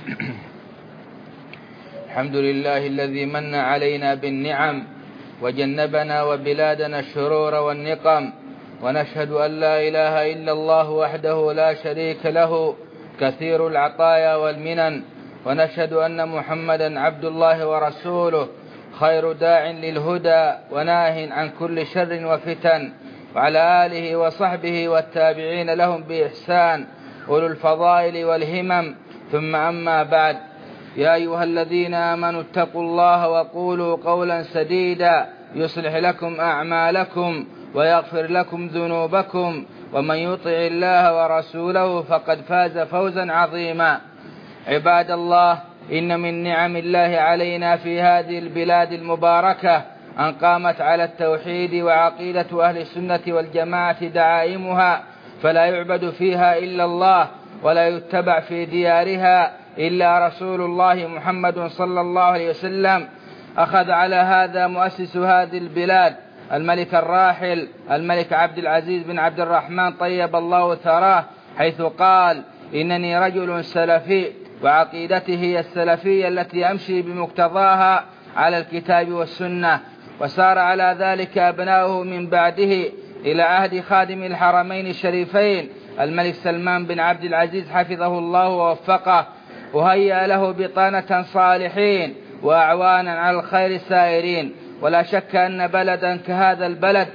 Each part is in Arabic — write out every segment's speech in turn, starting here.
الحمد لله الذي من علينا بالنعم وجنبنا وبلادنا الشرور والنقم، ونشهد أن لا إله إلا الله وحده لا شريك له كثير العطايا والمنن، ونشهد أن محمدا عبد الله ورسوله خير داع للهدى وناه عن كل شر وفتن، وعلى آله وصحبه والتابعين لهم بإحسان أولو الفضائل والهمم. ثم أما بعد، يا أيها الذين آمنوا اتقوا الله وقولوا قولا سديدا يصلح لكم أعمالكم ويغفر لكم ذنوبكم، ومن يطع الله ورسوله فقد فاز فوزا عظيما. عباد الله، إن من نعم الله علينا في هذه البلاد المباركة أن قامت على التوحيد وعقيدة أهل السنة والجماعة دعائمها، فلا يعبد فيها إلا الله، ولا يتبع في ديارها إلا رسول الله محمد صلى الله عليه وسلم. أخذ على هذا مؤسس هذه البلاد الملك الراحل الملك عبد العزيز بن عبد الرحمن طيب الله ثراه، حيث قال: إنني رجل سلفي، وعقيدته هي السلفية التي أمشي بمقتضاها على الكتاب والسنة. وسار على ذلك أبناؤه من بعده إلى عهد خادم الحرمين الشريفين الملك سلمان بن عبد العزيز حفظه الله ووفقه، وهيأ له بطانة صالحين وأعوانا على الخير السائرين. ولا شك أن بلدا كهذا البلد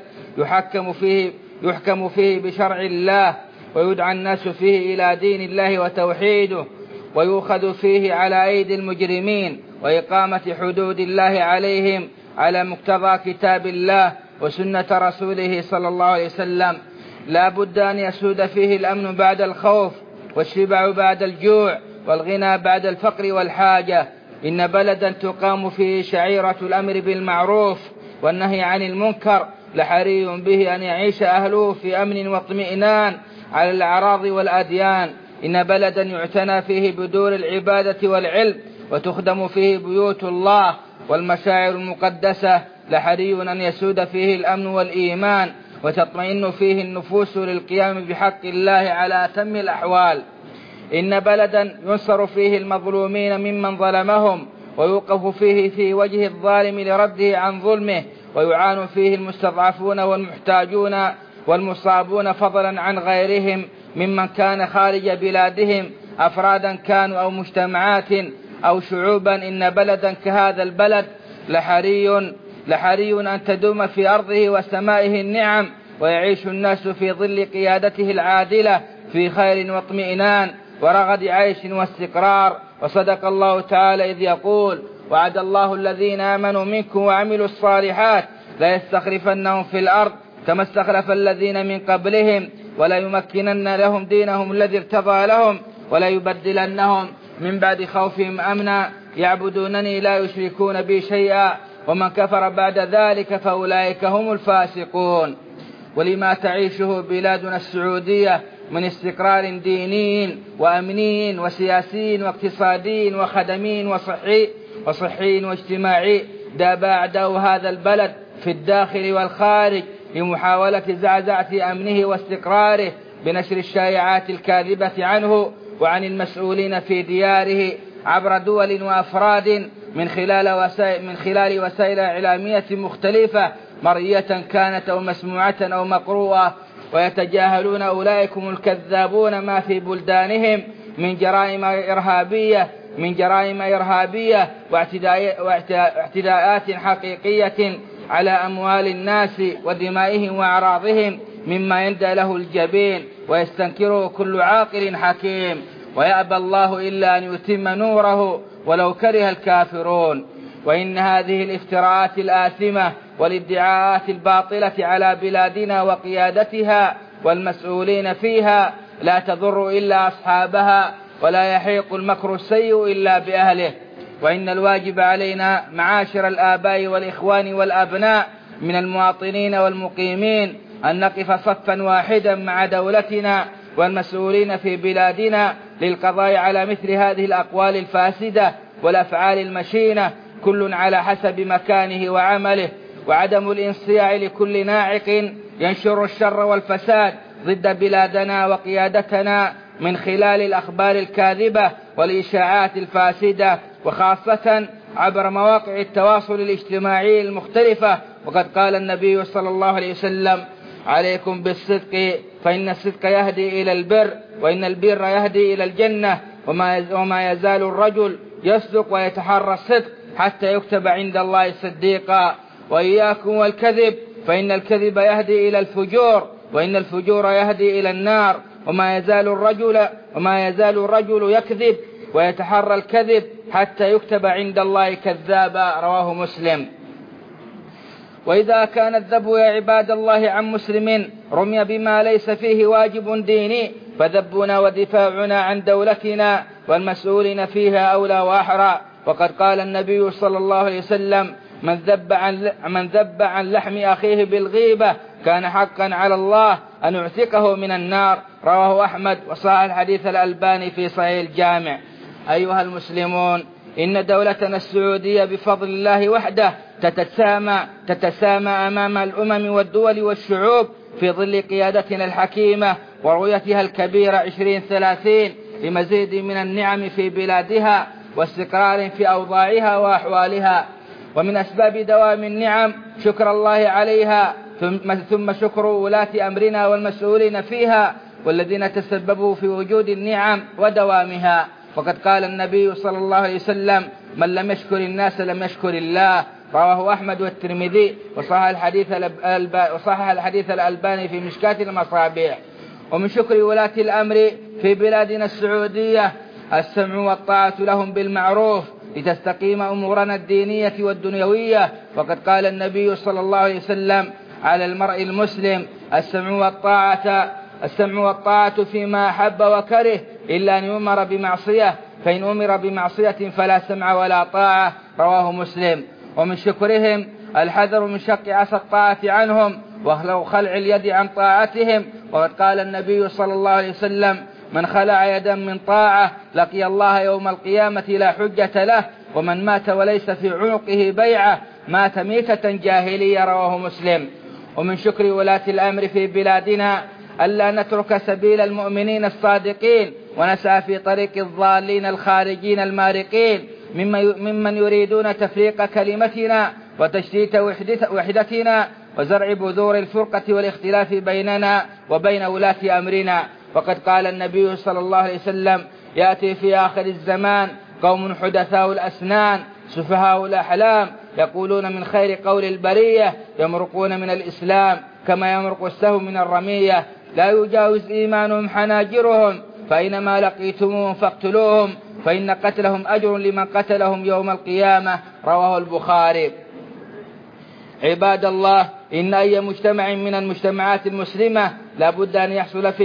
يحكم فيه بشرع الله، ويدعى الناس فيه إلى دين الله وتوحيده، ويؤخذ فيه على أيدي المجرمين وإقامة حدود الله عليهم على مقتضى كتاب الله وسنة رسوله صلى الله عليه وسلم. لا بد أن يسود فيه الأمن بعد الخوف، والشبع بعد الجوع، والغنى بعد الفقر والحاجة. إن بلدا تقام فيه شعيرة الأمر بالمعروف والنهي عن المنكر لحري به أن يعيش أهله في أمن واطمئنان على الأعراض والأديان. إن بلدا يعتنى فيه بدور العبادة والعلم، وتخدم فيه بيوت الله والمشاعر المقدسة لحري أن يسود فيه الأمن والإيمان، وتطمئن فيه النفوس للقيام بحق الله على أتم الأحوال. إن بلدا ينصر فيه المظلومين ممن ظلمهم، ويوقف فيه في وجه الظالم لرده عن ظلمه، ويعان فيه المستضعفون والمحتاجون والمصابون فضلا عن غيرهم ممن كان خارج بلادهم، أفرادا كانوا أو مجتمعات أو شعوبا. إن بلدا كهذا البلد لحري أن تدوم في أرضه وسمائه النعم، ويعيش الناس في ظل قيادته العادلة في خير واطمئنان ورغد عيش واستقرار. وصدق الله تعالى إذ يقول: وعد الله الذين آمنوا منكم وعملوا الصالحات لا يستخلفنهم في الأرض كما استخلف الذين من قبلهم، ولا يمكنن لهم دينهم الذي ارتضى لهم، ولا يبدلنهم من بعد خوفهم أمنا يعبدونني لا يشركون بي شيئا، ومن كفر بعد ذلك فأولئك هم الفاسقون. ولما تعيشه بلادنا السعودية من استقرار ديني وأمني وسياسي واقتصادي وخدمي وصحي واجتماعي، داب أعداء هذا البلد في الداخل والخارج لمحاولة زعزعة أمنه واستقراره بنشر الشائعات الكاذبة عنه وعن المسؤولين في دياره عبر دول وأفراد من خلال وسائل إعلامية مختلفة مرئية كانت أو مسموعة أو مقروءة، ويتجاهلون أولئكم الكذابون ما في بلدانهم من جرائم إرهابية واعتداءات حقيقية على أموال الناس ودمائهم وأعراضهم مما يندى له الجبين ويستنكره كل عاقل حكيم. ويأبى الله إلا أن يتم نوره ولو كره الكافرون. وإن هذه الافتراءات الآثمة والادعاءات الباطلة على بلادنا وقيادتها والمسؤولين فيها لا تضر إلا أصحابها، ولا يحيق المكر السيء إلا بأهله. وإن الواجب علينا معاشر الآباء والإخوان والأبناء من المواطنين والمقيمين أن نقف صفا واحدا مع دولتنا والمسؤولين في بلادنا للقضاء على مثل هذه الأقوال الفاسدة والأفعال المشينة، كل على حسب مكانه وعمله، وعدم الانصياع لكل ناعق ينشر الشر والفساد ضد بلادنا وقيادتنا من خلال الأخبار الكاذبة والإشاعات الفاسدة، وخاصة عبر مواقع التواصل الاجتماعي المختلفة. وقد قال النبي صلى الله عليه وسلم: عليكم بالصدق فإن الصدق يهدي إلى البر، وإن البر يهدي إلى الجنة، وما يزال الرجل يصدق ويتحرى الصدق حتى يكتب عند الله صديقا. وإياكم والكذب فإن الكذب يهدي إلى الفجور، وإن الفجور يهدي إلى النار. وما يزال الرجل يكذب ويتحرى الكذب حتى يكتب عند الله كذابا. رواه مسلم. وإذا كان الذب يا عباد الله عن مسلم رمي بما ليس فيه واجب ديني، فذبنا ودفاعنا عن دولتنا والمسؤولين فيها أولى وأحرى. وقد قال النبي صلى الله عليه وسلم: من ذب عن لحم أخيه بالغيبة كان حقا على الله أن يعتقه من النار. رواه أحمد، وصحح الحديث الألباني في صحيح الجامع. أيها المسلمون، إن دولتنا السعودية بفضل الله وحده تتسامى أمام الأمم والدول والشعوب في ظل قيادتنا الحكيمة ورؤيتها الكبيرة 2030 لمزيد من النعم في بلادها واستقرار في أوضاعها وأحوالها. ومن أسباب دوام النعم شكر الله عليها، ثم شكر ولاة أمرنا والمسؤولين فيها والذين تسببوا في وجود النعم ودوامها. وقد قال النبي صلى الله عليه وسلم: من لم يشكر الناس لم يشكر الله. رواه أحمد والترمذي، وصحح الحديث الألباني في مشكاة المصابيح. ومن شكر ولاة الأمر في بلادنا السعودية السمع والطاعة لهم بالمعروف لتستقيم أمورنا الدينية والدنيوية. وقد قال النبي صلى الله عليه وسلم: على المرء المسلم السمع والطاعة فيما أحب وكره إلا أن يؤمر بمعصية، فإن أمر بمعصية فلا سمع ولا طاعة. رواه مسلم. ومن شكرهم الحذر من شق عصا الطاعة عنهم وخلع اليد عن طاعتهم. وقد قال النبي صلى الله عليه وسلم: من خلع يدا من طاعة لقي الله يوم القيامة لا حجة له، ومن مات وليس في عنقه بيعة مات ميتة جاهلية. رواه مسلم. ومن شكر ولاة الأمر في بلادنا ألا نترك سبيل المؤمنين الصادقين ونسعى في طريق الضالين الخارجين المارقين ممن يريدون تفريق كلمتنا وتشتيت وحدتنا وزرع بذور الفرقة والاختلاف بيننا وبين ولاة أمرنا. وقد قال النبي صلى الله عليه وسلم: يأتي في آخر الزمان قوم حدثاء الأسنان سفهاء الأحلام يقولون من خير قول البرية يمرقون من الإسلام كما يمرق السهم من الرمية، لا يجاوز إيمانهم حناجرهم، فإنما لقيتموهم فاقتلوهم فإن قتلهم أجر لمن قتلهم يوم القيامة. رواه البخاري. عباد الله، إن أي مجتمع من المجتمعات المسلمة لا بد أن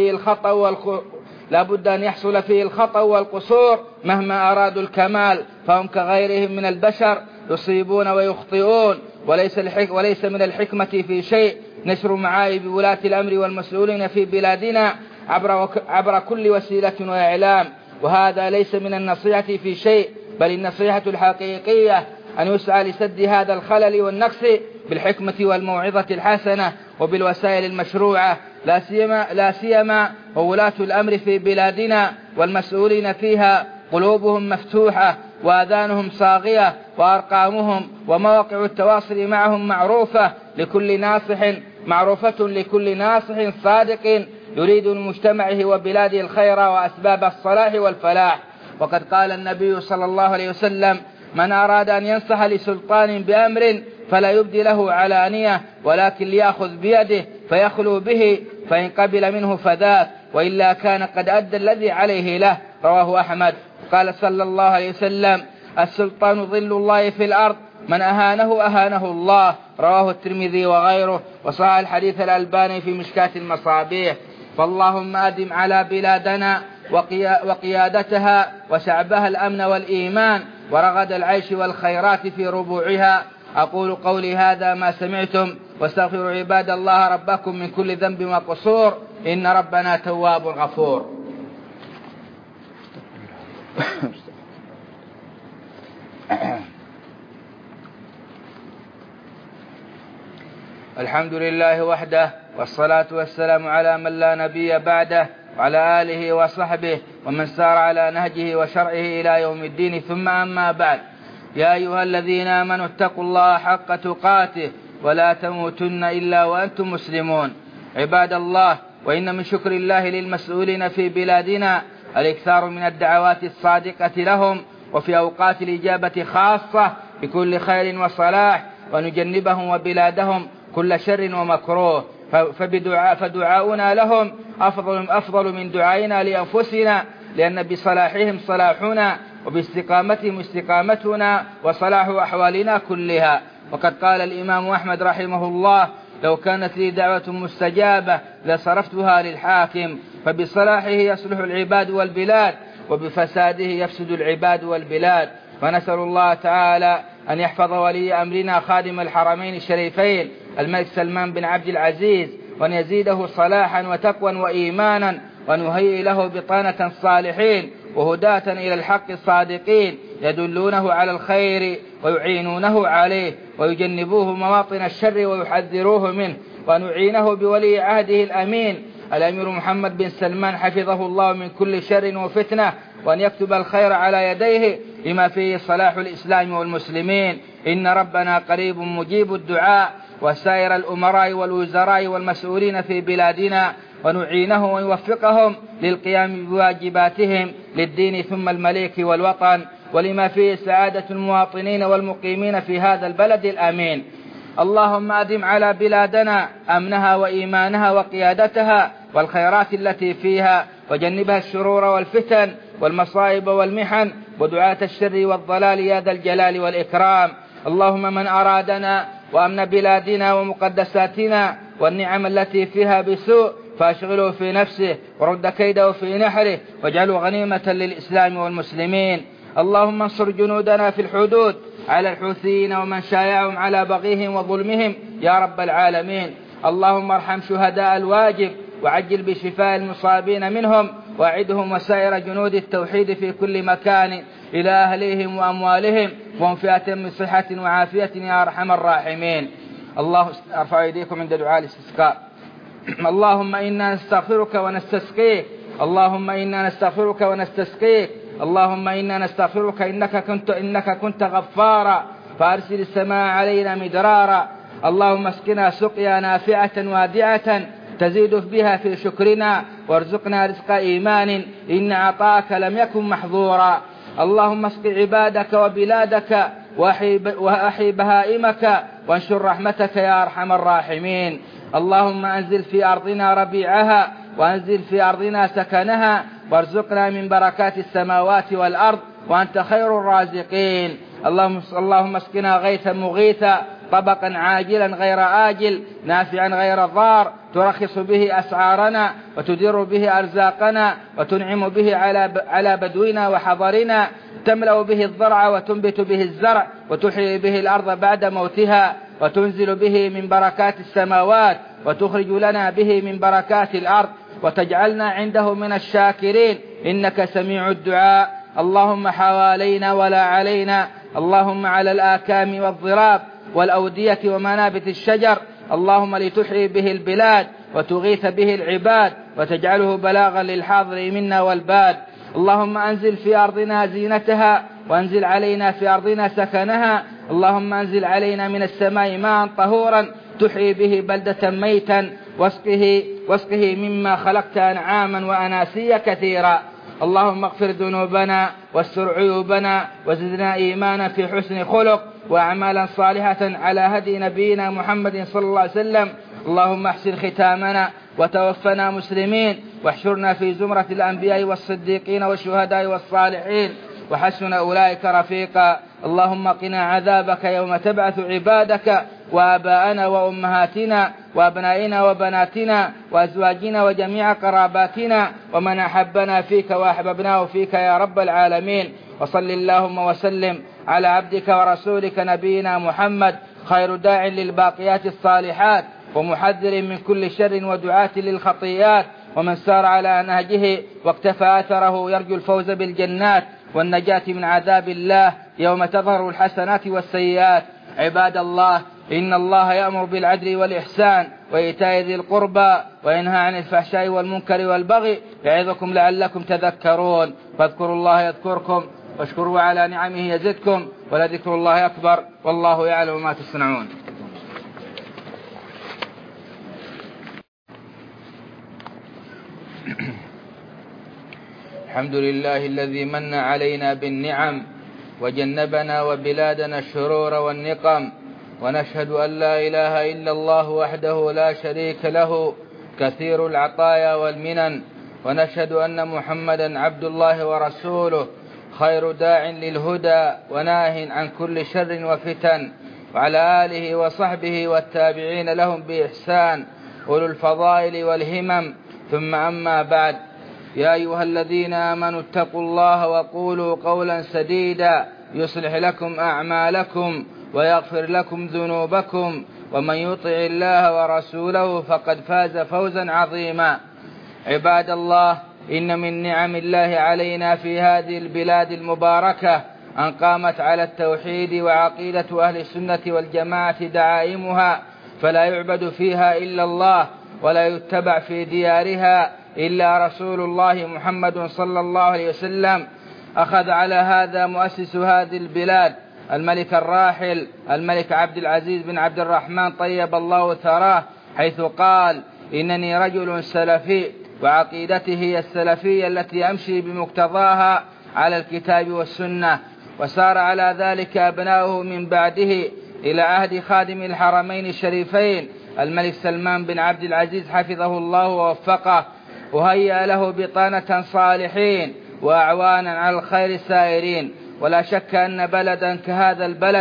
يحصل فيه الخطأ والقصور مهما أرادوا الكمال، فهم كغيرهم من البشر يصيبون ويخطئون، وليس من الحكمة في شيء نشر معايب ولاة الأمر والمسؤولين في بلادنا عبر كل وسيلة وإعلام، وهذا ليس من النصيحة في شيء، بل النصيحة الحقيقية أن يسعى لسد هذا الخلل والنقص بالحكمة والموعظة الحسنة وبالوسائل المشروعة، لا سيما وولاة الأمر في بلادنا والمسؤولين فيها قلوبهم مفتوحة وآذانهم صاغية وأرقامهم ومواقع التواصل معهم معروفة لكل ناصح صادق يريد لمجتمعه وبلاده الخير وأسباب الصلاح والفلاح. وقد قال النبي صلى الله عليه وسلم: من أراد أن ينصح لسلطان بأمر فلا يبدي له علانية، ولكن ليأخذ بيده فيخلو به، فإن قبل منه فذاك، وإلا كان قد أدى الذي عليه له. رواه أحمد. قال صلى الله عليه وسلم: السلطان ظل الله في الأرض، من أهانه الله. رواه الترمذي وغيره، وصحح الحديث الألباني في مشكاة المصابيح. فاللهم أدم على بلادنا وقيادتها وشعبها الأمن والإيمان ورغد العيش والخيرات في ربوعها. أقول قولي هذا ما سمعتم، واستغفروا عباد الله ربكم من كل ذنب وقصور، إن ربنا تواب غفور. الحمد لله وحده، والصلاة والسلام على من لا نبي بعده، وعلى آله وصحبه ومن سار على نهجه وشرعه إلى يوم الدين. ثم أما بعد، يا أيها الذين آمنوا اتقوا الله حق تقاته ولا تموتن إلا وأنتم مسلمون. عباد الله، وإن من شكر الله للمسؤولين في بلادنا الإكثار من الدعوات الصادقة لهم، وفي أوقات الإجابة خاصة بكل خير وصلاح، ونجنبهم وبلادهم كل شر ومكروه. فدعاؤنا لهم أفضل من دعائنا لأنفسنا، لأن بصلاحهم صلاحنا، وباستقامتهم استقامتنا، وصلاح أحوالنا كلها. وقد قال الإمام أحمد رحمه الله: لو كانت لي دعوة مستجابة لصرفتها للحاكم، فبصلاحه يصلح العباد والبلاد، وبفساده يفسد العباد والبلاد. ونسأل الله تعالى أن يحفظ ولي أمرنا خادم الحرمين الشريفين الملك سلمان بن عبد العزيز، وأن يزيده صلاحا وتقوى وإيمانا، وأن يهيئ له بطانة الصالحين وهداة إلى الحق الصادقين يدلونه على الخير ويعينونه عليه، ويجنبوه مواطن الشر ويحذروه منه، وأن يعينه بولي عهده الأمين الأمير محمد بن سلمان حفظه الله من كل شر وفتنة، وأن يكتب الخير على يديه لما فيه صلاح الإسلام والمسلمين. إن ربنا قريب مجيب الدعاء. وسائر الأمراء والوزراء والمسؤولين في بلادنا، ونعينهم ويوفقهم للقيام بواجباتهم للدين ثم الملك والوطن، ولما فيه سعادة المواطنين والمقيمين في هذا البلد الأمين. اللهم أدم على بلادنا أمنها وإيمانها وقيادتها والخيرات التي فيها، وجنبها الشرور والفتن والمصائب والمحن ودعاة الشر والضلال يا ذا الجلال والإكرام. اللهم من أرادنا وأمن بلادنا ومقدساتنا والنعم التي فيها بسوء فأشغله في نفسه، ورد كيده في نحره، واجعله غنيمة للإسلام والمسلمين. اللهم انصر جنودنا في الحدود على الحوثيين ومن شايعهم على بغيهم وظلمهم يا رب العالمين. اللهم ارحم شهداء الواجب، وعجل بشفاء المصابين منهم، واعدهم وسائر جنود التوحيد في كل مكان إلى أهليهم وأموالهم، وهم في أتم صحة وعافية يا أرحم الراحمين. الله ارفع أيديكم عند دعاء الاستسقاء. اللهم إنا نستغفرك ونستسقيك، اللهم إنا نستغفرك ونستسقيك، اللهم إنا نستغفرك إنك كنت غفارا، فأرسل السماء علينا مدرارا. اللهم اسقنا سقيا نافعة وادعة تزيد بها في شكرنا، وارزقنا رزق إيمان إن عطاك لم يكن محظورا. اللهم اسق عبادك وبلادك، وأحي بهائمك، وانشر رحمتك يا أرحم الراحمين. اللهم أنزل في أرضنا ربيعها، وأنزل في أرضنا سكنها، وارزقنا من بركات السماوات والأرض، وأنت خير الرازقين. اللهم اسقنا غيثا مغيثا، طبقا عاجلا غير آجل، نافعا غير ضار، ترخص به أسعارنا، وتدر به أرزاقنا، وتنعم به على بدونا وحضرنا، تملأ به الضرع وتنبت به الزرع، وتحيي به الأرض بعد موتها، وتنزل به من بركات السماوات، وتخرج لنا به من بركات الأرض، وتجعلنا عنده من الشاكرين، إنك سميع الدعاء. اللهم حوالينا ولا علينا، اللهم على الآكام والضراب والأودية ومنابت الشجر، اللهم لتحيي به البلاد وتغيث به العباد، وتجعله بلاغا للحاضر منا والباد. اللهم أنزل في أرضنا زينتها، وأنزل علينا في أرضنا سكنها. اللهم أنزل علينا من السماء ماء طهورا تحيي به بلدة ميتا، واسقه مما خلقت أنعاما وأناسيا كثيرا. اللهم اغفر ذنوبنا واستر عيوبنا، وزدنا إيمانا في حسن خلق، وأعمالا صالحة على هدي نبينا محمد صلى الله عليه وسلم. اللهم احسن ختامنا، وتوفنا مسلمين، واحشرنا في زمرة الأنبياء والصديقين والشهداء والصالحين، وحسن أولئك رفيقا. اللهم قنا عذابك يوم تبعث عبادك، وآباءنا وأمهاتنا وأبنائنا وبناتنا وأزواجنا وجميع قراباتنا، ومن أحبنا فيك وأحببناه فيك يا رب العالمين. وصل اللهم وسلم على عبدك ورسولك نبينا محمد، خير داع للباقيات الصالحات، ومحذر من كل شر ودعاة للخطيئات، ومن سار على نهجه واقتفى أثره يرجو الفوز بالجنات والنجاة من عذاب الله يوم تظهر الحسنات والسيئات. عباد الله، إن الله يأمر بالعدل والإحسان وإيتاء ذي القربى وينهى عن الفحشاء والمنكر والبغي يعظكم لعلكم تذكرون. فاذكروا الله يذكركم واشكروا على نعمه يزدكم ولذكر الله أكبر والله يعلم ما تصنعون. الحمد لله الذي من علينا بالنعم وجنبنا وبلادنا الشرور والنقم، ونشهد أن لا إله إلا الله وحده لا شريك له كثير العطايا والمنن، ونشهد أن محمدا عبد الله ورسوله خير داع للهدى وناه عن كل شر وفتن، وعلى آله وصحبه والتابعين لهم بإحسان أولو الفضائل والهمم. ثم أما بعد، يا أيها الذين آمنوا اتقوا الله وقولوا قولا سديدا يصلح لكم أعمالكم ويغفر لكم ذنوبكم، ومن يطع الله ورسوله فقد فاز فوزا عظيما. عباد الله، إن من نعم الله علينا في هذه البلاد المباركة أن قامت على التوحيد وعقيدة أهل السنة والجماعة دعائمها، فلا يعبد فيها إلا الله ولا يتبع في ديارها إلا رسول الله محمد صلى الله عليه وسلم. أخذ على هذا مؤسس هذه البلاد الملك الراحل الملك عبد العزيز بن عبد الرحمن طيب الله ثراه، حيث قال: إنني رجل سلفي وعقيدته هي السلفية التي أمشي بمقتضاها على الكتاب والسنة. وسار على ذلك أبناؤه من بعده إلى عهد خادم الحرمين الشريفين الملك سلمان بن عبد العزيز حفظه الله ووفقه، وهيأ له بطانة صالحين وأعوانا على الخير السائرين. ولا شك أن بلدا كهذا البلد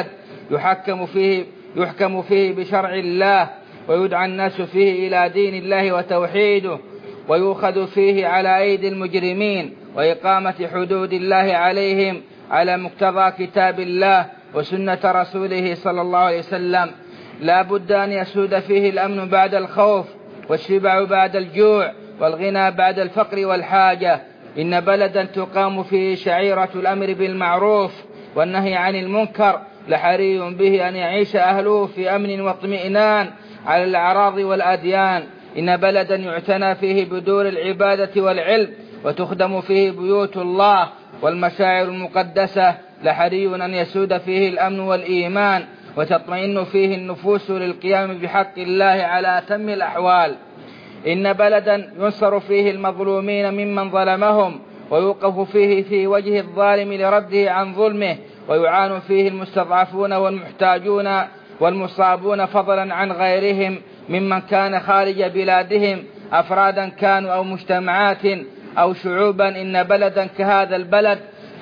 يحكم فيه بشرع الله، ويدعى الناس فيه إلى دين الله وتوحيده، ويؤخذ فيه على أيدي المجرمين وإقامة حدود الله عليهم على مقتضى كتاب الله وسنة رسوله صلى الله عليه وسلم. لا بد أن يسود فيه الأمن بعد الخوف، والشبع بعد الجوع، والغنى بعد الفقر والحاجة. إن بلدا تقام فيه شعيرة الأمر بالمعروف والنهي عن المنكر لحري به أن يعيش أهله في أمن واطمئنان على الأعراض والأديان. إن بلدا يعتنى فيه بدور العبادة والعلم وتخدم فيه بيوت الله والمشاعر المقدسة لحري أن يسود فيه الأمن والإيمان وتطمئن فيه النفوس للقيام بحق الله على أتم الأحوال. إن بلدا ينصر فيه المظلومين ممن ظلمهم، ويوقف فيه في وجه الظالم لرده عن ظلمه، ويعان فيه المستضعفون والمحتاجون والمصابون فضلا عن غيرهم ممن كان خارج بلادهم، أفرادا كانوا أو مجتمعات أو شعوبا. إن بلدا كهذا البلد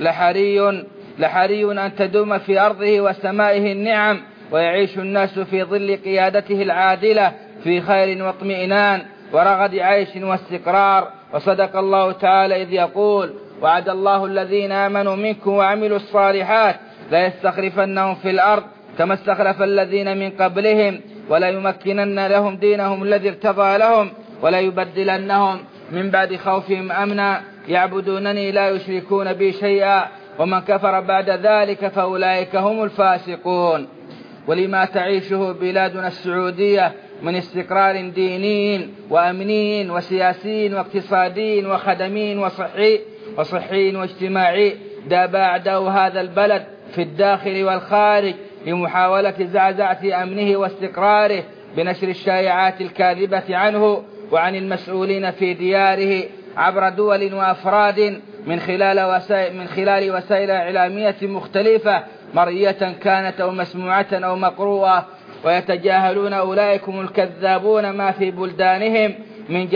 لحري أن تدوم في أرضه وسمائه النعم، ويعيش الناس في ظل قيادته العادلة في خير واطمئنان ورغد عيش واستقرار. وصدق الله تعالى إذ يقول: وعد الله الذين آمنوا منكم وعملوا الصالحات لا يستخلفنهم في الأرض كما استخلف الذين من قبلهم ولا يمكنن لهم دينهم الذي ارتضى لهم ولا يبدلنهم من بعد خوفهم أمنا يعبدونني لا يشركون بي شيئا ومن كفر بعد ذلك فأولئك هم الفاسقون. ولما تعيشه بلادنا السعودية من استقرار ديني وأمني وسياسي واقتصادي وخدمي وصحي واجتماعي، داب أعداء هذا البلد في الداخل والخارج لمحاولة زعزعة أمنه واستقراره بنشر الشائعات الكاذبة عنه وعن المسؤولين في دياره عبر دول وأفراد من خلال وسائل إعلامية مختلفة مرئية كانت أو مسموعة أو مقروءة، ويتجاهلون أولئكم الكذابون ما في بلدانهم من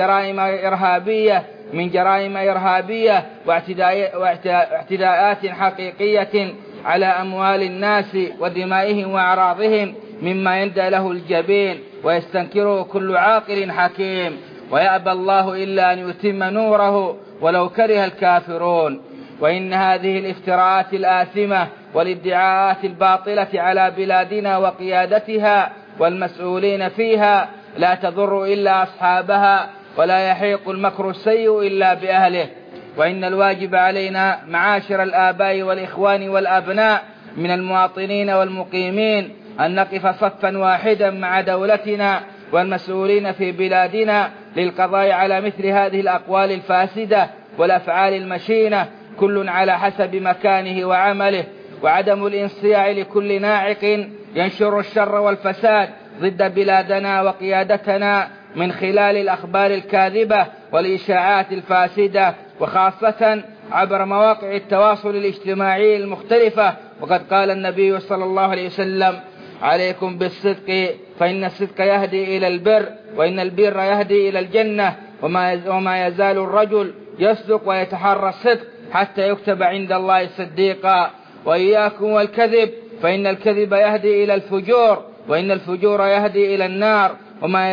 جرائم إرهابية واعتداءات حقيقية على أموال الناس ودمائهم وأعراضهم مما يندى له الجبين ويستنكره كل عاقل حكيم، ويأبى الله إلا أن يتم نوره ولو كره الكافرون. وإن هذه الافتراءات الآثمة والادعاءات الباطلة على بلادنا وقيادتها والمسؤولين فيها لا تضر إلا أصحابها ولا يحيق المكر السيء إلا بأهله. وإن الواجب علينا معاشر الآباء والإخوان والأبناء من المواطنين والمقيمين أن نقف صفا واحدا مع دولتنا والمسؤولين في بلادنا للقضاء على مثل هذه الأقوال الفاسدة والأفعال المشينة، كل على حسب مكانه وعمله، وعدم الانصياع لكل ناعق ينشر الشر والفساد ضد بلادنا وقيادتنا من خلال الأخبار الكاذبة والإشاعات الفاسدة، وخاصة عبر مواقع التواصل الاجتماعي المختلفة. وقد قال النبي صلى الله عليه وسلم: عليكم بالصدق فإن الصدق يهدي إلى البر، وإن البر يهدي إلى الجنة، وما يزال الرجل يصدق ويتحرى الصدق حتى يكتب عند الله صديقا. وإياكم والكذب فإن الكذب يهدي إلى الفجور، وإن الفجور يهدي إلى النار، وما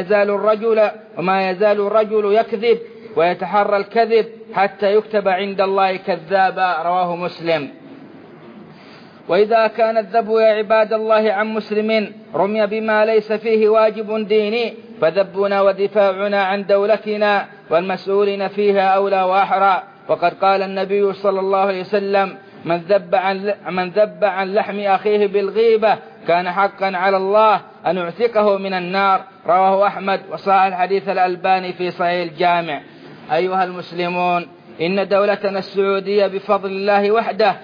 يزال الرجل يكذب ويتحرى الكذب حتى يكتب عند الله كذابا. رواه مسلم. وإذا كان الذب يا عباد الله عن مسلم رمي بما ليس فيه واجب ديني، فذبنا ودفاعنا عن دولتنا والمسؤولين فيها أولى وأحرى. وقد قال النبي صلى الله عليه وسلم: من ذب عن لحم أخيه بالغيبة كان حقا على الله أن يعتقه من النار. رواه أحمد، وصحح الحديث الألباني في صحيح الجامع. أيها المسلمون، إن دولتنا السعودية بفضل الله وحده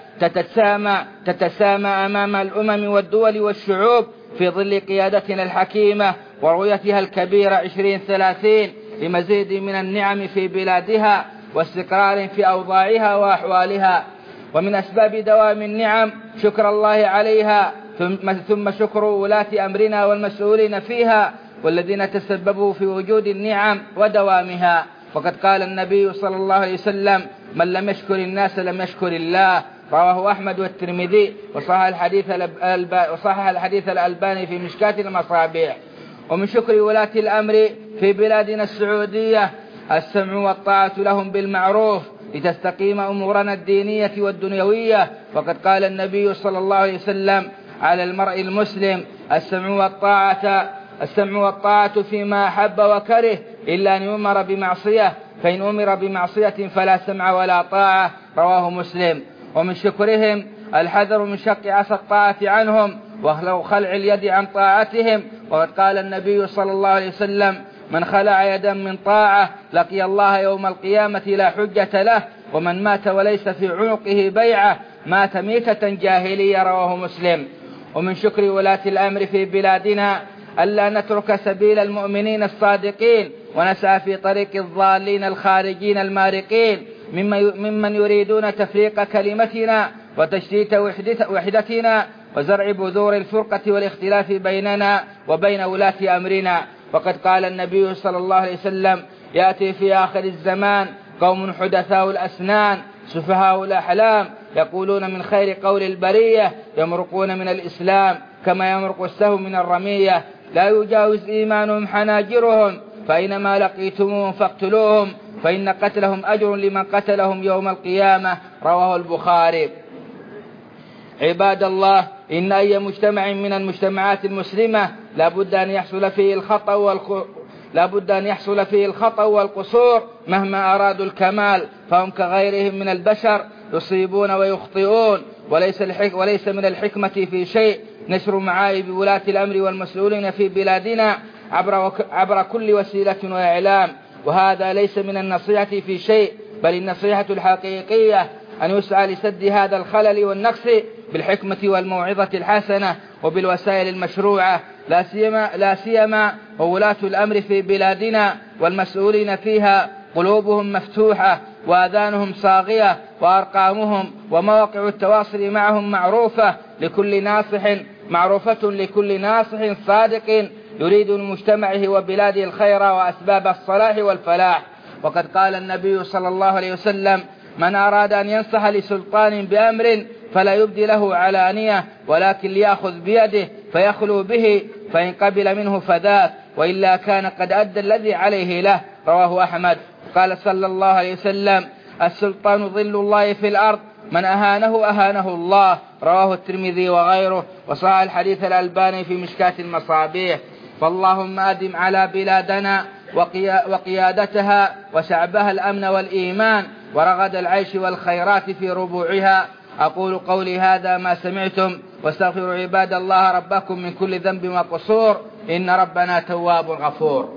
تتسامى أمام الأمم والدول والشعوب في ظل قيادتنا الحكيمة ورؤيتها الكبيرة 2030 لمزيد من النعم في بلادها واستقرار في أوضاعها وأحوالها. ومن أسباب دوام النعم شكر الله عليها، ثم شكر ولاة أمرنا والمسؤولين فيها والذين تسببوا في وجود النعم ودوامها. وقد قال النبي صلى الله عليه وسلم: من لم يشكر الناس لم يشكر الله. رواه أحمد والترمذي، وصحح الحديث الألباني في مشكاة المصابيح. ومن شكر ولاة الأمر في بلادنا السعودية السمع والطاعة لهم بالمعروف لتستقيم أمورنا الدينية والدنيوية. وقد قال النبي صلى الله عليه وسلم: على المرء المسلم السمع والطاعة فيما أحب وكره إلا أن يؤمر بمعصية، فإن أمر بمعصية فلا سمع ولا طاعة. رواه مسلم. ومن شكرهم الحذر من شق عصا الطاعة عنهم وخلع اليد عن طاعتهم. وقد قال النبي صلى الله عليه وسلم: من خلع يدا من طاعة لقي الله يوم القيامة لا حجة له، ومن مات وليس في عنقه بيعة مات ميتة جاهلية. رواه مسلم. ومن شكر ولاة الأمر في بلادنا ألا نترك سبيل المؤمنين الصادقين ونسعى في طريق الضالين الخارجين المارقين ممن يريدون تفريق كلمتنا وتشتيت وحدتنا وزرع بذور الفرقة والاختلاف بيننا وبين ولاة أمرنا. وقد قال النبي صلى الله عليه وسلم: يأتي في آخر الزمان قوم حدثاء الأسنان سفهاء الأحلام يقولون من خير قول البرية يمرقون من الإسلام كما يمرق السهم من الرمية، لا يجاوز إيمانهم حناجرهم، فإنما لقيتموهم فاقتلوهم فإن قتلهم أجر لمن قتلهم يوم القيامة. رواه البخاري. عباد الله، إن أي مجتمع من المجتمعات المسلمة لا بد أن يحصل فيه الخطأ والقصور مهما أرادوا الكمال، فهم كغيرهم من البشر يصيبون ويخطئون، وليس من الحكمة في شيء نشر معايب ولاة الأمر والمسؤولين في بلادنا عبر كل وسيلة وإعلام، وهذا ليس من النصيحة في شيء، بل النصيحة الحقيقية أن يسعى لسد هذا الخلل والنقص بالحكمة والموعظة الحسنة وبالوسائل المشروعة، لا سيما وولاة الأمر في بلادنا والمسؤولين فيها قلوبهم مفتوحة وآذانهم صاغية وأرقامهم ومواقع التواصل معهم معروفة لكل ناصح صادق يريد لمجتمعه وبلاده الخير وأسباب الصلاح والفلاح. وقد قال النبي صلى الله عليه وسلم: من أراد أن ينصح لسلطان بأمر فلا يبدي له علانية، ولكن ليأخذ بيده فيخلو به، فإن قبل منه فذاك، وإلا كان قد أدى الذي عليه له. رواه أحمد. قال صلى الله عليه وسلم: السلطان ظل الله في الأرض، من أهانه الله. رواه الترمذي وغيره، وصحح الحديث الألباني في مشكاة المصابيح. فاللهم أدم على بلادنا وقيادتها وشعبها الأمن والإيمان ورغد العيش والخيرات في ربوعها أقول قولي هذا ما سمعتم، واستغفروا عباد الله ربكم من كل ذنب وقصور، إن ربنا تواب غفور.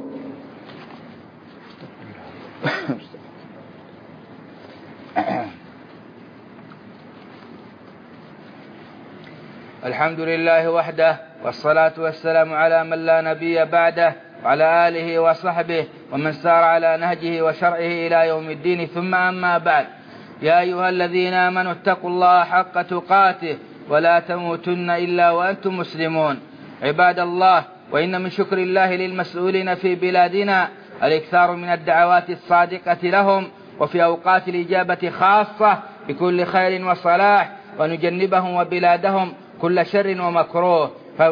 الحمد لله وحده، والصلاة والسلام على من لا نبي بعده، وعلى آله وصحبه ومن سار على نهجه وشرعه إلى يوم الدين، ثم أما بعد. يا أيها الذين آمنوا اتقوا الله حق تقاته ولا تموتن إلا وأنتم مسلمون. عباد الله، وإن من شكر الله للمسؤولين في بلادنا الإكثار من الدعوات الصادقة لهم، وفي أوقات الإجابة خاصة بكل خير وصلاح، ونجنبهم وبلادهم كل شر ومكروه،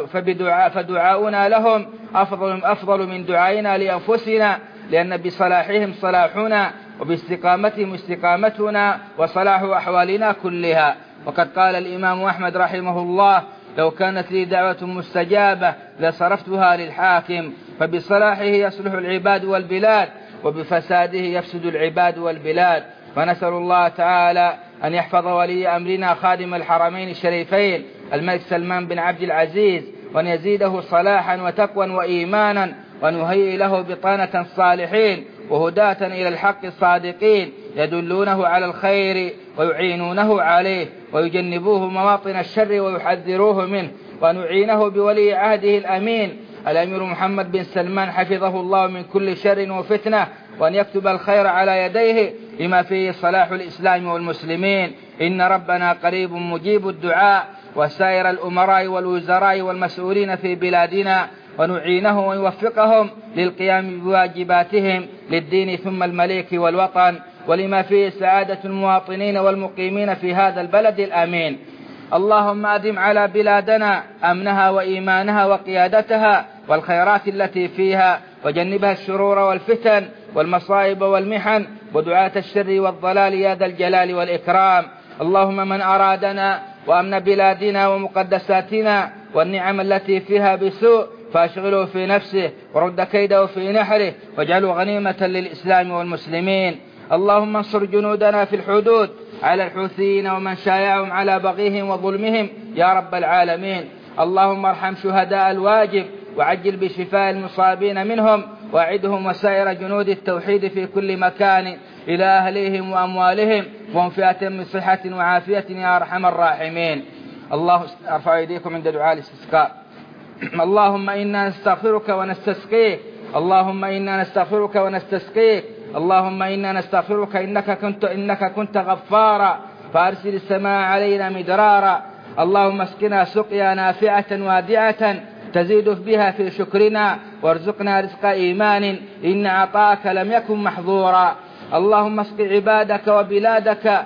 فدعاؤنا لهم أفضل من دعائنا لأنفسنا، لأن بصلاحهم صلاحنا، وباستقامتهم استقامتنا، وصلاح أحوالنا كلها. وقد قال الإمام أحمد رحمه الله: لو كانت لي دعوة مستجابة لصرفتها للحاكم، فبصلاحه يصلح العباد والبلاد، وبفساده يفسد العباد والبلاد. فنسأل الله تعالى أن يحفظ ولي أمرنا خادم الحرمين الشريفين الملك سلمان بن عبد العزيز، وأن يزيده صلاحا وتقوى وإيمانا، وأن يهيئ له بطانة صالحين وهداة إلى الحق الصادقين، يدلونه على الخير ويعينونه عليه، ويجنبوه مواطن الشر ويحذروه منه، وأن يعينه بولي عهده الأمين الأمير محمد بن سلمان حفظه الله من كل شر وفتنة، وأن يكتب الخير على يديه لما فيه صلاح الإسلام والمسلمين. إن ربنا قريب مجيب الدعاء، وسائر الأمراء والوزراء والمسؤولين في بلادنا، ونعينه ويوفقهم للقيام بواجباتهم للدين ثم الملك والوطن، ولما فيه سعادة المواطنين والمقيمين في هذا البلد الأمين. اللهم أدم على بلادنا أمنها وإيمانها وقيادتها والخيرات التي فيها، وجنبها الشرور والفتن والمصائب والمحن ودعاة الشر والضلال يا ذا الجلال والإكرام. اللهم من أرادنا وأمن بلادنا ومقدساتنا والنعم التي فيها بسوء فاشغله في نفسه، ورد كيده في نحره، واجعله غنيمة للإسلام والمسلمين. اللهم انصر جنودنا في الحدود على الحوثيين ومن شايعهم على بغيهم وظلمهم يا رب العالمين. اللهم ارحم شهداء الواجب، وعجل بشفاء المصابين منهم، واعدهم وسائر جنود التوحيد في كل مكان إلى أهليهم وأموالهم، وهم في أتم صحة وعافية يا أرحم الراحمين. الله ارفع أيديكم عند دعاء الاستسقاء. اللهم إنا نستغفرك ونستسقيك، اللهم إنا نستغفرك ونستسقيك، اللهم إنا نستغفرك إنك كنت غفارا، فأرسل السماء علينا مدرارا. اللهم اسقنا سقيا نافعة وادعة تزيد بها في شكرنا، وارزقنا رزق إيمان إن عطاك لم يكن محظورا. اللهم اسق عبادك وبلادك،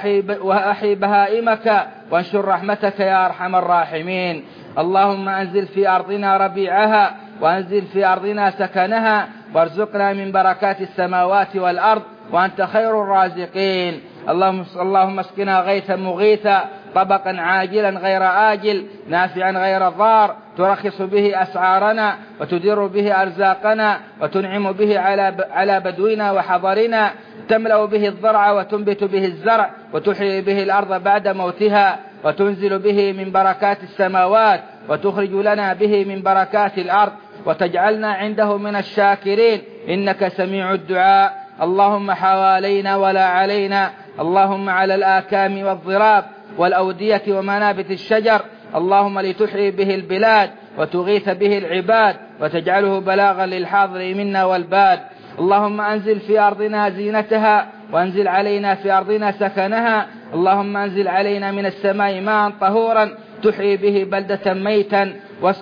وأحي بهائمك، وانشر رحمتك يا أرحم الراحمين. اللهم أنزل في أرضنا ربيعها، وأنزل في أرضنا سكنها، وارزقنا من بركات السماوات والأرض، وأنت خير الرازقين. اللهم اسقنا غيثا مغيثا، طبقا عاجلا غير آجل، نافعا غير ضار، ترخص به أسعارنا، وتدر به أرزاقنا، وتنعم به على بدونا وحضرنا، تملأ به الضرع وتنبت به الزرع، وتحيي به الأرض بعد موتها، وتنزل به من بركات السماوات، وتخرج لنا به من بركات الأرض، وتجعلنا عنده من الشاكرين، إنك سميع الدعاء. اللهم حوالينا ولا علينا، اللهم على الآكام والضراب والأودية ومنابت الشجر، اللهم لتحيي به البلاد وتغيث به العباد، وتجعله بلاغا للحاضر منا والباد. اللهم أنزل في أرضنا زينتها، وأنزل علينا في أرضنا سكنها. اللهم أنزل علينا من السماء ماء طهورا تحيي به بلدة ميتا،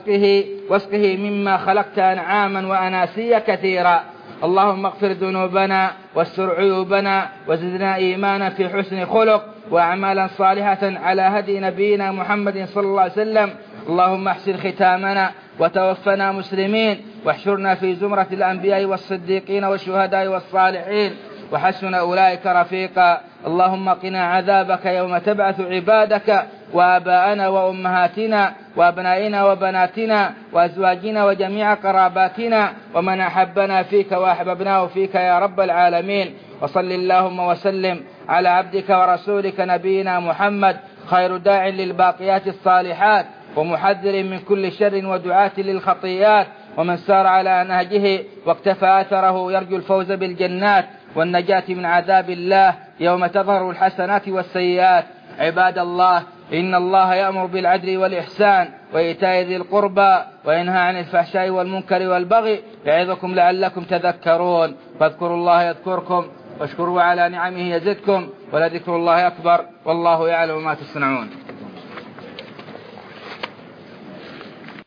واسقه مما خلقت أنعاما وأناسيا كثيرا. اللهم اغفر ذنوبنا واستر عيوبنا، وزدنا إيمانا في حسن خلق، وأعمالا صالحة على هدي نبينا محمد صلى الله عليه وسلم. اللهم احسن ختامنا، وتوفنا مسلمين، واحشرنا في زمرة الأنبياء والصديقين والشهداء والصالحين، وحسن أولئك رفيقا. اللهم قنا عذابك يوم تبعث عبادك وآباءنا وأمهاتنا وأبنائنا وبناتنا وأزواجنا وجميع قراباتنا ومن أحبنا فيك وأحببناه فيك يا رب العالمين. وصل اللهم وسلم على عبدك ورسولك نبينا محمد، خير داع للباقيات الصالحات ومحذر من كل شر ودعاة للخطيئات، ومن سار على نهجه واقتفى أثره يرجو الفوز بالجنات والنجاة من عذاب الله يوم تظهر الحسنات والسيئات. عباد الله، إن الله يأمر بالعدل والإحسان وإيتاء ذي القربى وينهى عن الفحشاء والمنكر والبغي يعظكم لعلكم تذكرون. فاذكروا الله يذكركم واشكروا على نعمه يزدكم ولذكر الله أكبر والله يعلم ما تصنعون.